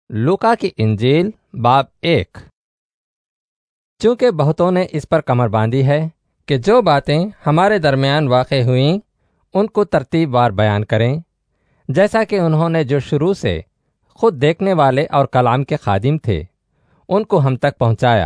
لوکا کی انجیل باب 1۔ چونکہ بہتوں نے اس پر کمر باندھی ہے کہ جو باتیں ہمارے درمیان واقع ہوئیں ان کو ترتیب وار بیان کریں، جیسا کہ انہوں نے جو شروع سے خود دیکھنے والے اور کلام کے خادم تھے ان کو ہم تک پہنچایا۔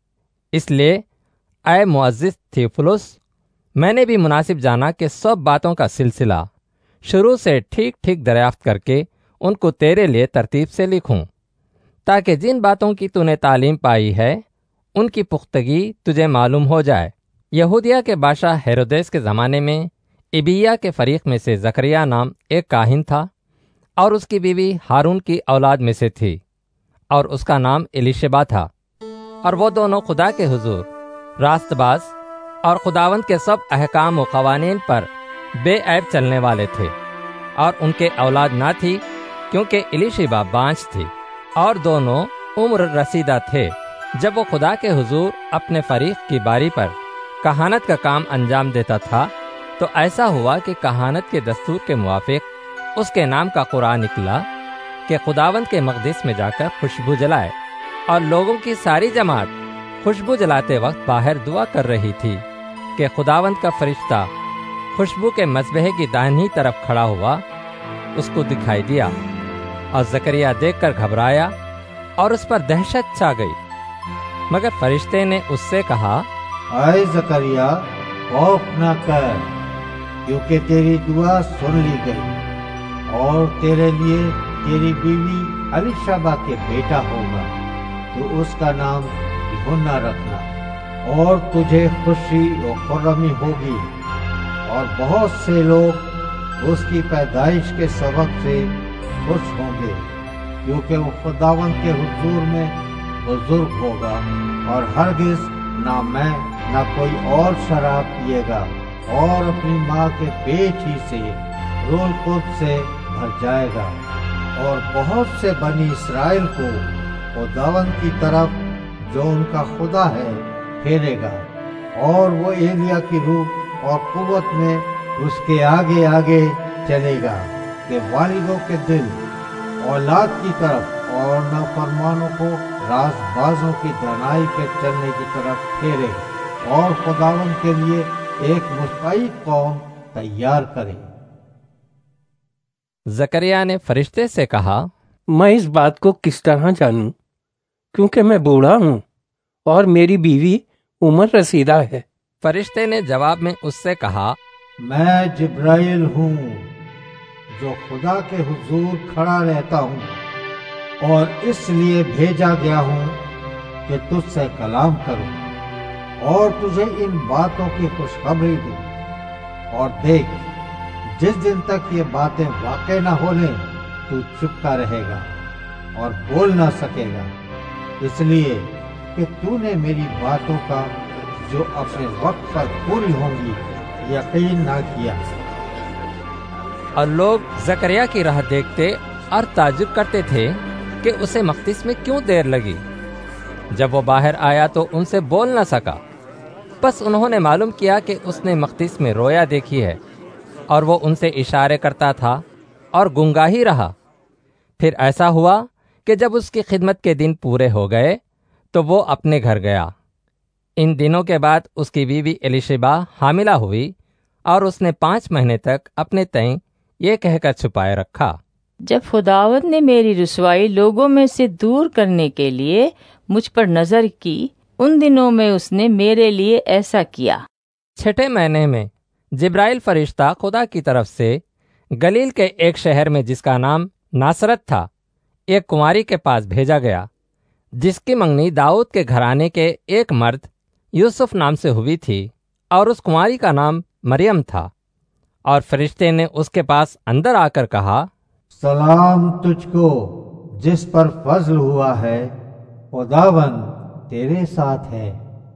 اس لیے اے معزز تھیوفلس، میں نے بھی مناسب جانا کہ سب باتوں کا سلسلہ شروع سے ٹھیک ٹھیک دریافت کر کے ان کو تیرے لیے ترتیب سے لکھوں، تاکہ جن باتوں کی تو نے تعلیم پائی ہے ان کی پختگی تجھے معلوم ہو جائے۔ یہودیہ کے بادشاہ ہیرودیس کے زمانے میں ابیہ کے فریق میں سے زکریا نام ایک کاہن تھا، اور اس کی بیوی ہارون کی اولاد میں سے تھی، اور اس کا نام الیشبا تھا، اور وہ دونوں خدا کے حضور راست باز اور خداوند کے سب احکام و قوانین پر بے عیب چلنے والے تھے، اور ان کے اولاد نہ تھی کیونکہ الیشبا بانجھ تھی، اور دونوں عمر رسیدہ تھے جب وہ خدا کے حضور اپنے فریق کی باری پر کہانت کا کام انجام دیتا تھا۔ تو ایسا ہوا کہ کہانت کے دستور کے موافق اس کے نام کا قرعہ نکلا کہ خداوند کے مقدس میں جا کر خوشبو جلائے، اور لوگوں کی ساری جماعت خوشبو جلاتے وقت باہر دعا کر رہی تھی کہ خداوند کا فرشتہ خوشبو کے مذبح کی داہنی طرف کھڑا ہوا اس کو دکھائی دیا، اور زکریا دیکھ کر گھبرایا اور اس پر دہشت چھا گئی۔ مگر فرشتے نے اس سے کہا، اے زکریا، خوف نہ کر، کیونکہ تیری دعا سن لی گئی، اور تیرے لیے تیری بیوی الیشبا کے بیٹا ہوگا، تو اس کا نام یوحنا رکھنا، اور تجھے خوشی و خرمی ہوگی، اور بہت سے لوگ اس کی پیدائش کے سبب سے خوش ہوں گے، کیونکہ وہ خداوند کے حضور میں بزرگ ہوگا، اور ہرگز نہ میں نہ کوئی اور شراب پیے گا، اور اپنی ماں کے پیٹ ہی سے روح القدس سے بھر جائے گا، اور بہت سے بنی اسرائیل کو خداوند کی طرف جو ان کا خدا ہے پھیرے گا، اور وہ ایلیا کی روح اور قوت میں اس کے آگے آگے چلے گا، کہ والدوں کے دل اولاد کی طرف اور نافرمانوں کو راست بازوں کی دانائی کے چلنے کی طرف پھیرے، اور خداوند کے لیے ایک مستعد قوم تیار کرے۔ زکریا نے فرشتے سے کہا، میں اس بات کو کس طرح جانوں، کیونکہ میں بوڑھا ہوں اور میری بیوی عمر رسیدہ ہے؟ فرشتے نے جواب میں اس سے کہا، میں جبرائیل ہوں، جو خدا کے حضور کھڑا رہتا ہوں، اور اس لیے بھیجا گیا ہوں کہ تجھ سے کلام کروں اور تجھے ان باتوں کی خوشخبری دوں۔ اور دیکھ، جس دن تک یہ باتیں واقع نہ ہو لیں تو چپکا رہے گا اور بول نہ سکے گا، اس لیے کہ تو نے میری باتوں کا جو اپنے وقت پر پوری ہوں گی یقین نہ کیا۔ اور لوگ زکریا کی راہ دیکھتے اور تعجب کرتے تھے کہ اسے مقدس میں کیوں دیر لگی۔ جب وہ باہر آیا تو ان سے بول نہ سکا، بس انہوں نے معلوم کیا کہ اس نے مقدس میں رویا دیکھی ہے، اور وہ ان سے اشارے کرتا تھا اور گنگا ہی رہا۔ پھر ایسا ہوا کہ جب اس کی خدمت کے دن پورے ہو گئے تو وہ اپنے گھر گیا۔ ان دنوں کے بعد اس کی بیوی الیشبا حاملہ ہوئی، اور اس نے 5 مہینے تک اپنے تئیں یہ کہہ کر چھپائے رکھا، جب خداوند نے میری رسوائی لوگوں میں سے دور کرنے کے لیے مجھ پر نظر کی، ان دنوں میں اس نے میرے لیے ایسا کیا۔ 6 مہینے میں جبرائیل فرشتہ خدا کی طرف سے گلیل کے ایک شہر میں جس کا نام ناصرت تھا ایک کنواری کے پاس بھیجا گیا، جس کی منگنی داؤد کے گھرانے کے ایک مرد یوسف نام سے ہوئی تھی، اور اس کنواری کا نام مریم تھا۔ اور فرشتے نے اس کے پاس اندر آ کر کہا، سلام تجھ کو جس پر فضل ہوا ہے، خداوند تیرے ساتھ ہے۔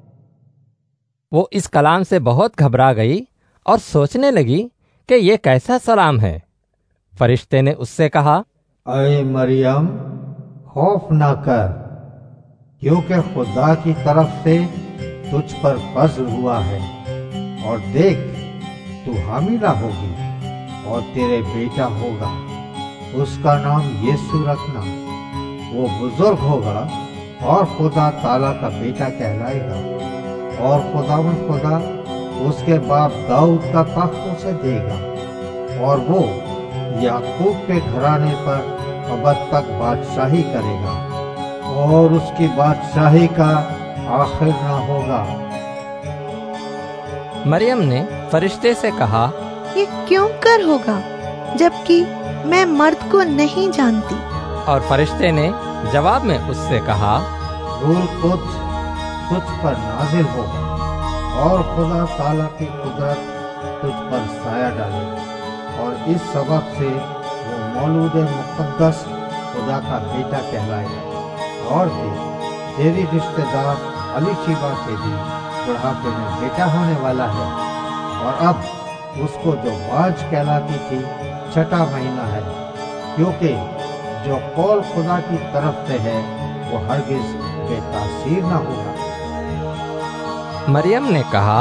وہ اس کلام سے بہت گھبرا گئی اور سوچنے لگی کہ یہ کیسا سلام ہے۔ فرشتے نے اس سے کہا، اے مریم، خوف نہ کر، کیونکہ خدا کی طرف سے تجھ پر فضل ہوا ہے، اور دیکھ، تو حاملہ ہوگی اور تیرے بیٹا ہوگا، اس کا نام یسوع رکھنا، وہ بزرگ ہوگا اور خدا تعالیٰ کا بیٹا کہلائے گا، اور خداوند خدا اس کے باپ داؤد کا تخت اسے دے گا، اور وہ یعقوب کے گھرانے پر ابد تک بادشاہی کرے گا، اور اس کی بادشاہی کا آخر نہ ہوگا۔ مریم نے فرشتے سے کہا، یہ کیوں کر ہوگا جبکہ میں مرد کو نہیں جانتی؟ اور فرشتے نے جواب میں اس سے کہا، روح القدس تجھ پر نازل ہوگا، اور خدا تعالیٰ کی قدرت تجھ پر سایہ ڈالے گا، اور اس سبب سے وہ مولود مقدس خدا کا بیٹا کہلائے گا۔ اور تیری رشتہ دار الیشبا کے بھی بڑھاپے میں بیٹا ہونے والا ہے، اور اب اس کو جو باج کہلاتی تھی 6واں مہینہ ہے، کیونکہ جو قول خدا کی طرف سے ہے وہ ہرگز بے تاثیر نہ ہوگا۔ مریم نے کہا،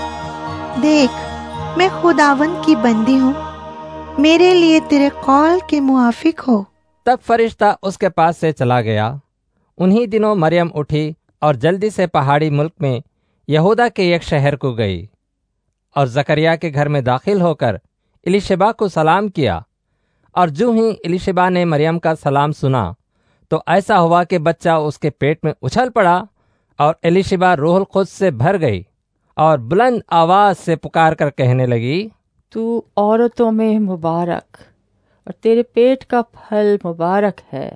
دیکھ میں خداوند کی بندی ہوں، میرے لیے تیرے قول کے موافق ہو۔ تب فرشتہ اس کے پاس سے چلا گیا۔ انہی دنوں مریم اٹھی اور جلدی سے پہاڑی ملک میں یہودا کے ایک شہر کو گئی، اور زکریا کے گھر میں داخل ہو کر الیشبا کو سلام کیا۔ اور جو ہی الیشبا نے مریم کا سلام سنا تو ایسا ہوا کہ بچہ اس کے پیٹ میں اچھل پڑا، اور الیشبا روح القدس سے بھر گئی، اور بلند آواز سے پکار کر کہنے لگی، تو عورتوں میں مبارک، اور تیرے پیٹ کا پھل مبارک ہے،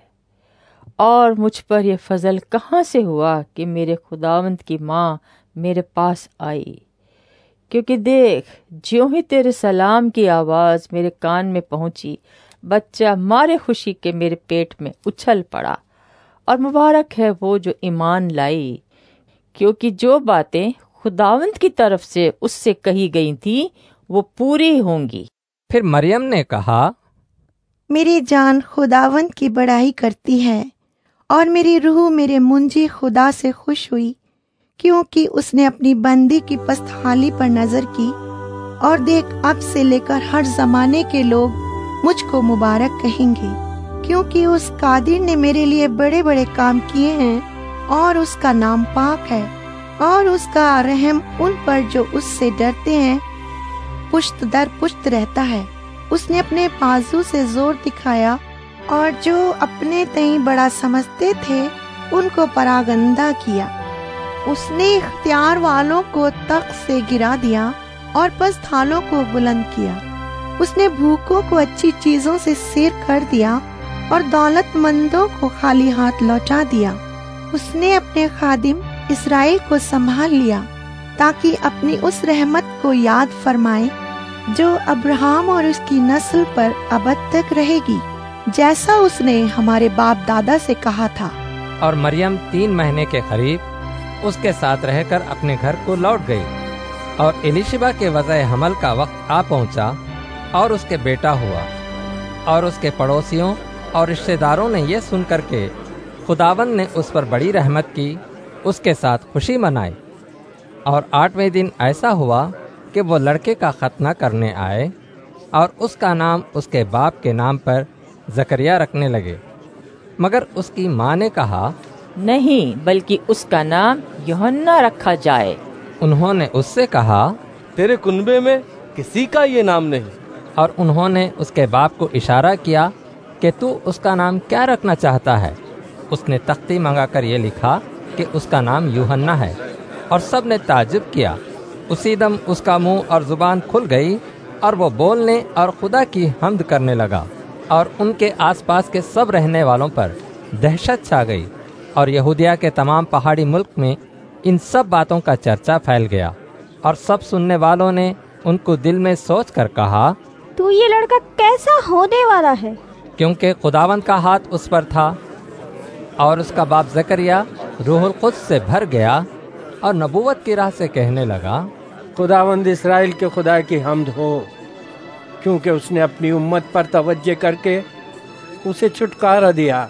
اور مجھ پر یہ فضل کہاں سے ہوا کہ میرے خداوند کی ماں میرے پاس آئی؟ کیونکہ دیکھ، جیوں ہی تیرے سلام کی آواز میرے کان میں پہنچی، بچہ مارے خوشی کے میرے پیٹ میں اچھل پڑا، اور مبارک ہے وہ جو ایمان لائی، کیونکہ جو باتیں خداوند کی طرف سے اس سے کہی گئی تھی وہ پوری ہوں گی۔ پھر مریم نے کہا، میری جان خداوند کی بڑائی کرتی ہے، اور میری روح میرے منجی خدا سے خوش ہوئی، کیونکہ اس نے اپنی بندی کی پستحالی پر نظر کی۔ اور دیکھ، اب سے لے کر ہر زمانے کے لوگ مجھ کو مبارک کہیں گے، کیونکہ اس قادر نے میرے لیے بڑے بڑے کام کیے ہیں، اور اس کا نام پاک ہے، اور اس کا رحم ان پر جو اس سے ڈرتے ہیں پشت در پشت رہتا ہے۔ اس نے اپنے بازو سے زور دکھایا، اور جو اپنے تئیں بڑا سمجھتے تھے ان کو پراگندہ کیا۔ اس نے اختیار والوں کو تخت سے گرا دیا، اور پستھالوں کو بلند کیا۔ اس نے بھوکوں کو اچھی چیزوں سے سیر کر دیا، اور دولت مندوں کو خالی ہاتھ لوٹا دیا۔ اس نے اپنے خادم اسرائیل کو سنبھال لیا، تاکہ اپنی اس رحمت کو یاد فرمائے جو ابراہیم اور اس کی نسل پر ابد تک رہے گی، جیسا اس نے ہمارے باپ دادا سے کہا تھا۔ اور مریم 3 مہینے کے قریب اس کے ساتھ رہ کر اپنے گھر کو لوٹ گئی، اور الیشبا کے وضع حمل کا وقت آ پہنچا، اور اس کے بیٹا ہوا۔ اور اس کے پڑوسیوں اور رشتہ داروں نے یہ سن کر کے خداوند نے اس پر بڑی رحمت کی، اس کے ساتھ خوشی منائی۔ اور 8ویں دن ایسا ہوا کہ وہ لڑکے کا ختنہ کرنے آئے، اور اس کا نام اس کے باپ کے نام پر زکریا رکھنے لگے۔ مگر اس کی ماں نے کہا، نہیں، بلکہ اس کا نام یوحنا رکھا جائے۔ انہوں نے اس سے کہا، تیرے کنبے میں کسی کا یہ نام نہیں۔ اور انہوں نے اس کے باپ کو اشارہ کیا کہ تو اس کا نام کیا رکھنا چاہتا ہے؟ اس نے تختی منگا کر یہ لکھا کہ اس کا نام یوحنا ہے، اور سب نے تعجب کیا۔ اسی دم اس کا منہ اور زبان کھل گئی، اور وہ بولنے اور خدا کی حمد کرنے لگا، اور ان کے آس پاس کے سب رہنے والوں پر دہشت چھا گئی، اور یہودیہ کے تمام پہاڑی ملک میں ان سب باتوں کا چرچا پھیل گیا۔ اور سب سننے والوں نے ان کو دل میں سوچ کر کہا، تو یہ لڑکا کیسا ہونے والا ہے؟ کیونکہ خداوند کا ہاتھ اس پر تھا۔ اور اس کا باپ زکریا روح القدس سے بھر گیا، اور نبوت کی راہ سے کہنے لگا، خداوند اسرائیل کے خدا کی حمد ہو، کیونکہ اس نے اپنی امت پر توجہ کر کے اسے چھٹکارا دیا،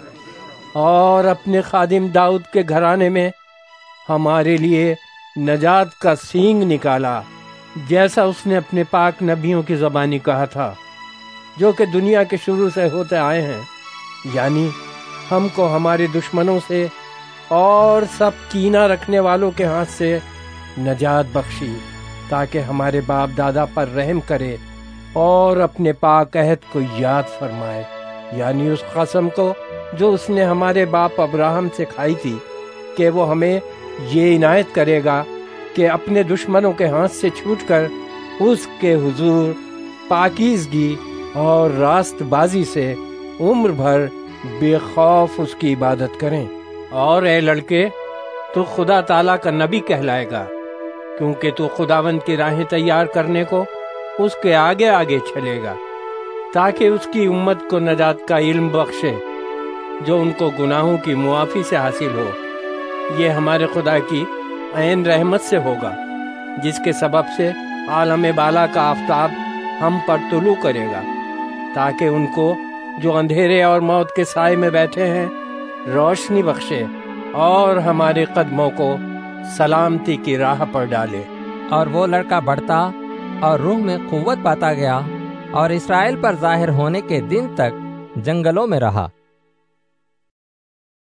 اور اپنے خادم داؤد کے گھرانے میں ہمارے لیے نجات کا سینگ نکالا، جیسا اس نے اپنے پاک نبیوں کی زبانی کہا تھا، جو کہ دنیا کے شروع سے ہوتے آئے ہیں، یعنی ہم کو ہمارے دشمنوں سے اور سب کینہ رکھنے والوں کے ہاتھ سے نجات بخشی، تاکہ ہمارے باپ دادا پر رحم کرے اور اپنے پاک عہد کو یاد فرمائے، یعنی اس قسم کو جو اس نے ہمارے باپ ابراہم سے کھائی تھی کہ وہ ہمیں یہ عنایت کرے گا کہ اپنے دشمنوں کے ہاتھ سے چھوٹ کر اس کے حضور پاکیزگی اور راست بازی سے عمر بھر بے خوف اس کی عبادت کریں۔ اور اے لڑکے، تو خدا تعالیٰ کا نبی کہلائے گا، کیونکہ تو خداوند کی راہیں تیار کرنے کو اس کے آگے آگے چلے گا، تاکہ اس کی امت کو نجات کا علم بخشے جو ان کو گناہوں کی معافی سے حاصل ہو۔ یہ ہمارے خدا کی عین رحمت سے ہوگا، جس کے سبب سے عالم بالا کا آفتاب ہم پر طلوع کرے گا، تاکہ ان کو جو اندھیرے اور موت کے سائے میں بیٹھے ہیں روشنی بخشے، اور ہمارے قدموں کو سلامتی کی راہ پر ڈالے۔ اور وہ لڑکا بڑھتا اور روح میں قوت پاتا گیا، اور اسرائیل پر ظاہر ہونے کے دن تک جنگلوں میں رہا۔